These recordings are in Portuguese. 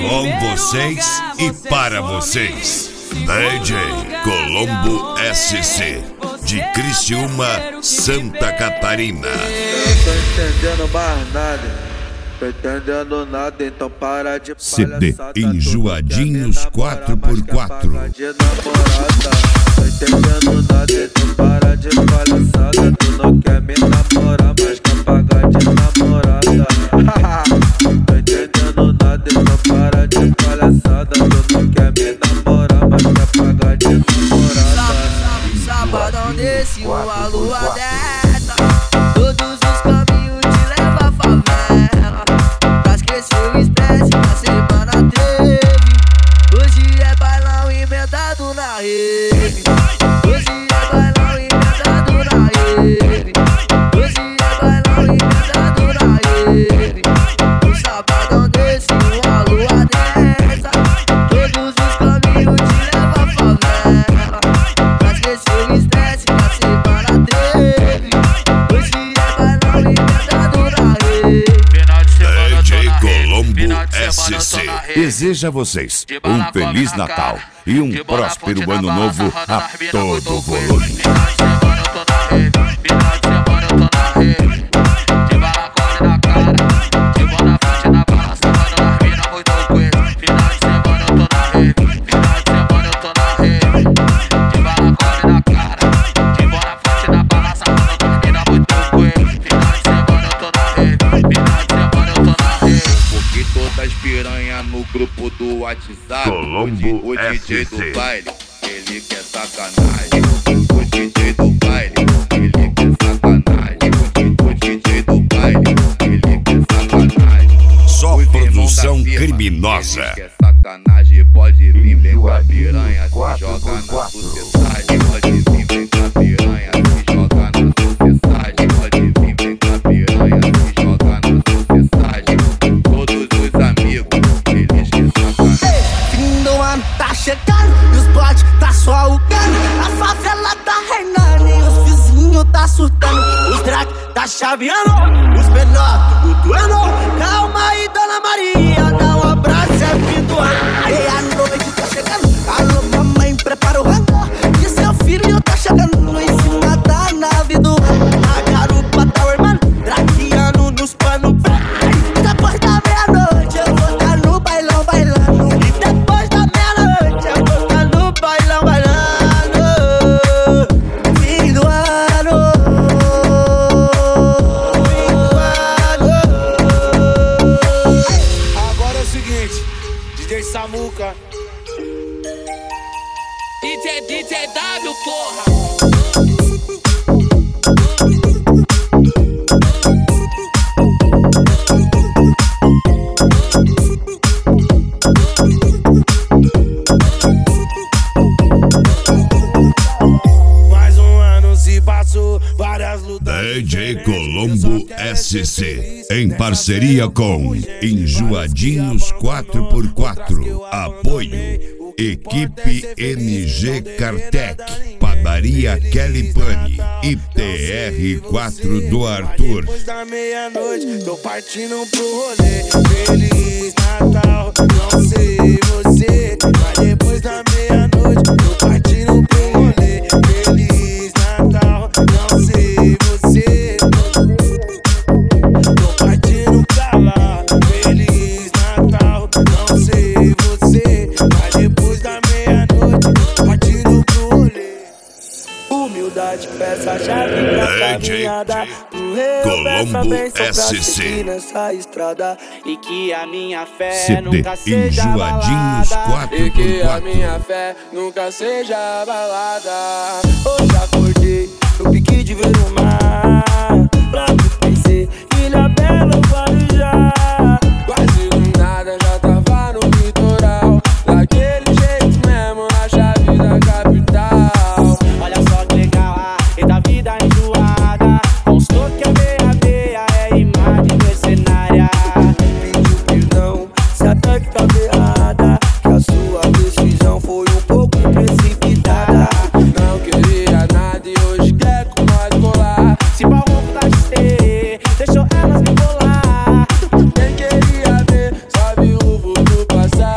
Com vocês e para vocês, DJ Colombo SC, de Criciúma, Santa Catarina. Tô entendendo mais nada. Tô entendendo nada, então para de CD palhaçada. Enjoadinhos 4x4. De namorada. Tô entendendo nada, então para de palhaçada. Tu não quer me namorar, mas quer pagar de namorada. Tô entendendo nada, então para de palhaçada. Tu não quer me namorar, mas quer pagar de namorada. Sabadão desse, uma lua dessa, todos os caminhos te levam à favela. Pra esquecer o estresse da semana teve. Hoje é bailão emendado na rede. Hoje é bailão emendado na rede. Hoje é bailão emendado na rede. Um sabadão desse, uma lua dessa, todos os caminhos te levam à favela. Pra esquecer o estresse da semana teve. Hoje é bailão emendado na rede. DJ Colombo SC deseja a vocês um Feliz Natal e um próspero Ano Novo a todo volume. Piranha no grupo do WhatsApp. Colombo o DJ SC. do baile, ele quer sacanagem. O DJ do baile, ele quer sacanagem. O DJ do baile, ele quer sacanagem. Só Os irmãos produção da firma, criminosa. ele quer sacanagem. Pode vir, vem com a piranha, se joga na sociedade. Pode vir, vem com a piranha, se joga na sociedade. Pode vir, vem com a piranha, se joga na sociedade. Todos os amigos, eles querem sacanagem. Fim do ano tá chegando e os bodes tá só alugando. A favela tá reinando e os vizinhos tá surtando. Os drag tá chaveando, os menor tudo doendo. Calma aí, Dona Maria, dá um abraço, é fim do ano. E a noite tá chegando, alô mamãe, prepara o rango. E seu filho tá chegando em cima da nave do ano. A garupa tá armando, draqueando nos panos. Depois da meia-noite eu vou tá no bailão bailando. E depois da meia-noite eu vou tá no bailão bailando. Fim do ano, fim do ano. Agora é o seguinte, DJ Samuca. DJ W, porra. Mais um ano se passou, várias lutas. DJ Colombo SC, em parceria com Enjoadinhos 4x4. Apoio Equipe MG Cartec, Padaria Kelly Pani e TR4 do Arthur. Depois da meia-noite, tô partindo pro rolê. Feliz Natal, não sei você. Mas depois da meia-noite, tô partindo pro rolê. Feliz Natal, não sei você. Tô partindo pra lá. Feliz Natal, não sei você. Mas depois da meia-noite, tô partindo pro rolê. Humildade, peça a chave pra caminhada. Colombo SC. Nessa estrada e que a minha fé CD nunca seja Enjoadinhos abalada. E que a 4x4. minha fé nunca seja abalada. Hoje acordei no pique de ver o mar. Logo pensei, Ilha Bela ou Guarujá. Quase do nada já tava no litoral. Daquele jeito mesmo na chave da capital. Olha só que legal, e da vida enjoada. Constou que a meia é imagem mercenária. Pediu perdão, se até que tava errada. Que a sua decisão foi um pouco precipitada. Não queria nada e hoje quer com nós colar. Se barroco da XT, deixou elas me bolar. Quem queria ver, só viu o vulto passar.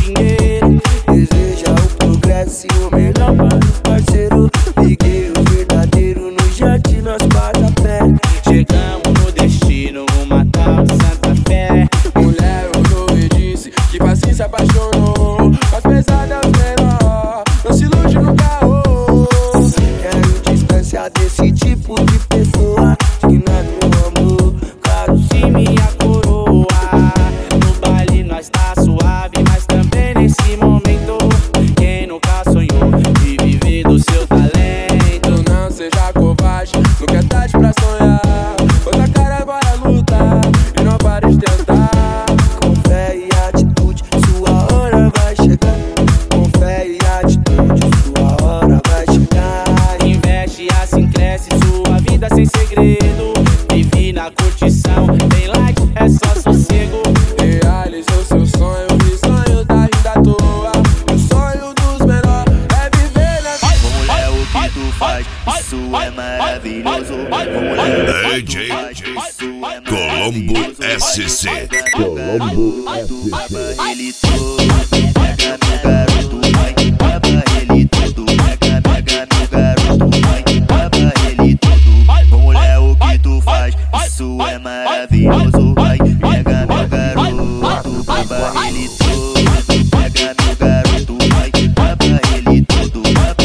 dinheiro. Deseja o progresso e o melhor para os parceiros. Liguei o verdadeiro no jet, nós passa a pé. Chegamos no destino, uma tal de Santa Fé. Mulher olhou e disse que assim se apaixonou. As pesadas menor, não se ilude no carro. Quero distância desse tipo de pessoa. Digna do amor, claro, se minha coroa. No baile nós tá suave, mas também nesse momento. Quem nunca sonhou de viver do seu talento? Não seja covarde, nunca é tarde pra sonhar. Bota a cara agora lutar e não pare de tentar. Com fé e atitude, sua hora vai chegar. Com fé e atitude, sua hora vai chegar. Investe assim cresce, sua vida sem segredo. Vive na curtição, tem like, é só sossego. Realize o seu sonho, e sonho da vida à toa. E o sonho dos menores é viver na vida. Mulher, o que tu faz, isso é maravilhoso. Mulher, DJ Colombo SC. Colombo SC. Ele todo, pega meu garoto, vai. Baba ele todo, pega meu garoto, vai. Baba ele todo. Mulher, o que tu faz, isso é maravilhoso. Vai, pega meu garoto, baba ele todo, pega meu garoto, vai. Baba ele todo, baba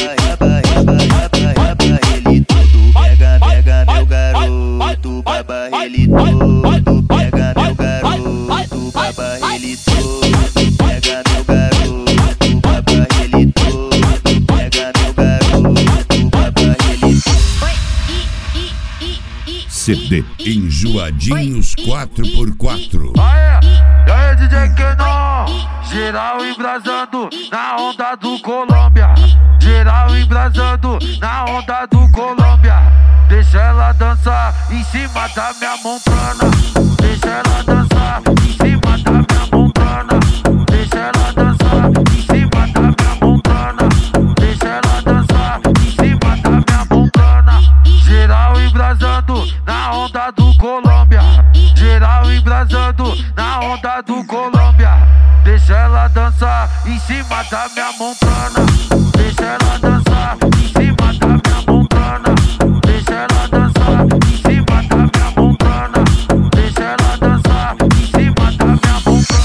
ele todo. Pega meu garoto, baba ele todo. Pega meu garoto, baba ele todo. Pega meu garoto, baba ele todo. Pega meu garoto, baba ele todo. CD Enjoadinhos 4x4. E aí, DJ Kenon, geral embrasando na onda do Colômbia. Geral embrasando na onda do Colômbia. Deixa ela dançar em cima da minha montrana. Deixa ela dançar em cima da minha montrana. Deixa ela dançar em cima da minha montrana. Deixa ela dançar em cima da minha montrana. Geral embrasando na onda do Colômbia. Geral embrasando na onda do Colômbia. Deixa ela dançar em cima da minha montrana. Deixa ela dançar em cima da minha montrana. Deixa ela dançar em cima da minha montrana. Deixa ela dançar em cima da minha montrana.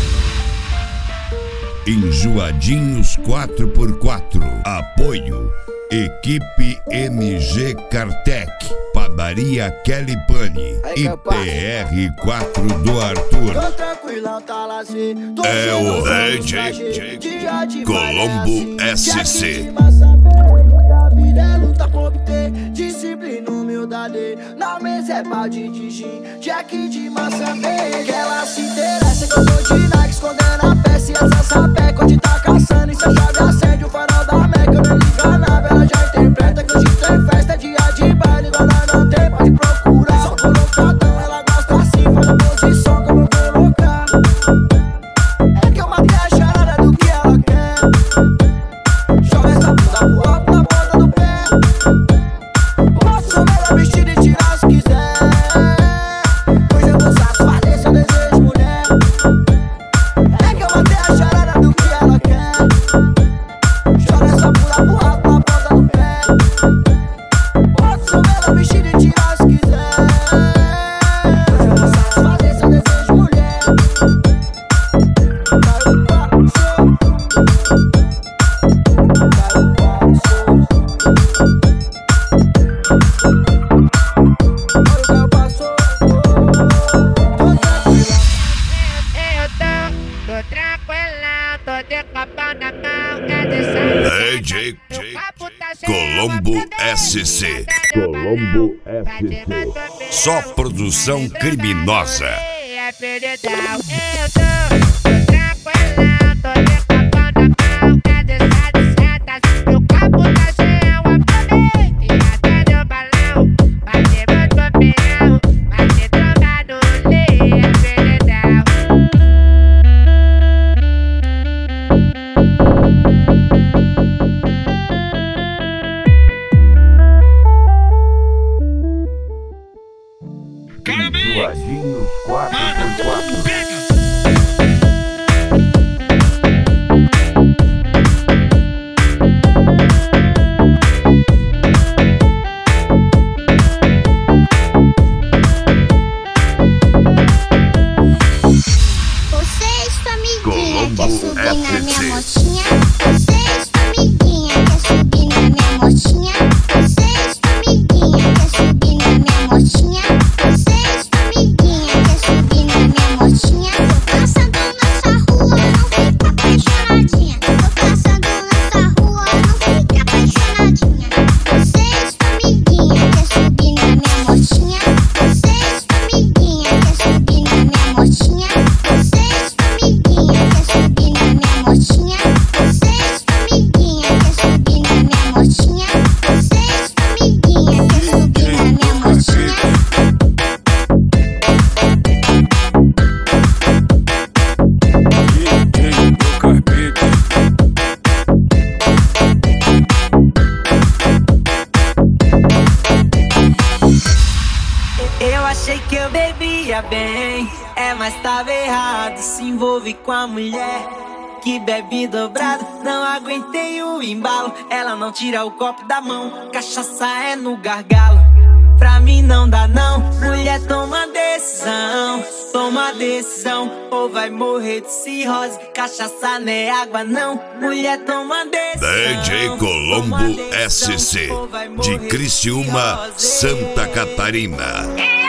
Enjoadinhos 4x4. Apoio Equipe MG Cartec, Padaria Kelly Pane e PR4 do Arthur. Tô tranquilão, tá lazer. É o DJ Colombo SC. É luta pra obter disciplina, humildade. Na mesa é balde de gin, Jack de maçã verde. Ela se interessa que eu sou de Nike, escondendo a peça e essa sapeca. Onde tá caçando e se a chave acende o farol da Meca. Eu não liga nada, ela já interpreta que hoje tem festa, dia de baile. Igual nós não tem, pode procurar. Só colocadão, ela gosta assim, faz a posição como eu colocar. É que eu matei a charada do que ela quer. Joga essa bunda pro alto na ponta do pé. Posso ver ela vestida e tirar se quiser. Hoje eu vou satisfazer seu desejo, mulher. É que eu matei a charada do que ela quer. Joga essa bunda pro alto na ponta do pé. Posso ver ela vestida e tirar se quiser. Hoje eu vou satisfazer seu desejo, mulher. DJ Colombo SC. Colombo SC. Só produção criminosa. É perdedão, eu tô tranquilão, tô decapando a mão, cadê essas setas? Meu copo tá cheio, aproveite, até deu balão, bate muito papel, bate tromba no lê, é perdedão. Enjoadinhos 4x4. SC. Vocês, formiguinha, quer subir na minha motinha? Vocês, formiguinha, quer subir na minha motinha? Vocês, formiguinha, quer subir na minha motinha? Tô passando nessa rua, não fica apaixonadinha. Tô passando nessa rua, não fica apaixonadinha. Vocês, formiguinha, quer subir na minha motinha? Vocês, formiguinha, quer subir na minha motinha? Vocês, formiguinha, quer subir na minha motinha? Vocês, formiguinha, quer subir na minha motinha? Vocês, formiguinha, quer subir na minha motinha? Eu achei que eu bebia bem, mas tava errado. Se envolve com a mulher que bebe dobrado. Não aguentei o embalo, ela não tira o copo da mão. Cachaça é no gargalo, pra mim não dá não. Mulher, toma decisão, ou vai morrer de cirrose. Cachaça não é água não. Mulher, toma decisão. DJ Colombo SC, de Criciúma, Santa Catarina.